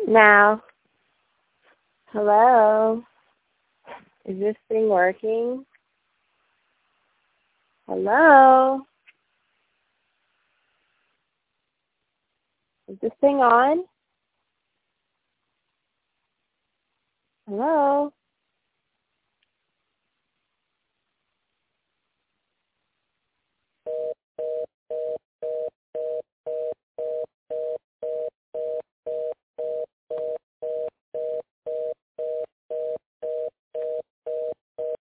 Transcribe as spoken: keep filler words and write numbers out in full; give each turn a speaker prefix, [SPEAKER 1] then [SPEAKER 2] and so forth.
[SPEAKER 1] Now, hello? Is this thing working? Hello? Is this thing on? Hello?